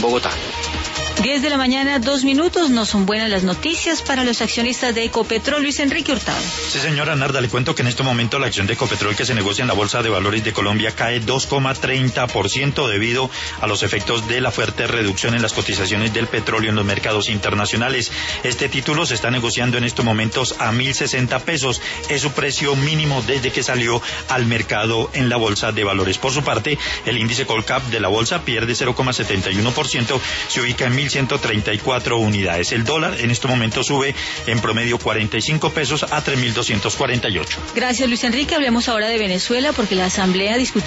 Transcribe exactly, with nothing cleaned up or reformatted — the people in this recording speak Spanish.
Bogotá. diez de la mañana, dos minutos. No son buenas las noticias para los accionistas de Ecopetrol. Luis Enrique Hurtado. Sí, señora Narda, le cuento que en este momento la acción de Ecopetrol que se negocia en la Bolsa de Valores de Colombia cae dos coma treinta por ciento debido a los efectos de la fuerte reducción en las cotizaciones del petróleo en los mercados internacionales. Este título se está negociando en estos momentos a mil sesenta pesos. Es su precio mínimo desde que salió al mercado en la Bolsa de Valores. Por su parte, el índice Colcap de la Bolsa pierde cero coma setenta y uno por ciento, se ubica en mil ciento treinta y cuatro unidades. El dólar en este momento sube en promedio cuarenta y cinco pesos a tres mil doscientos cuarenta y ocho. Gracias, Luis Enrique. Hablemos ahora de Venezuela porque la Asamblea discutió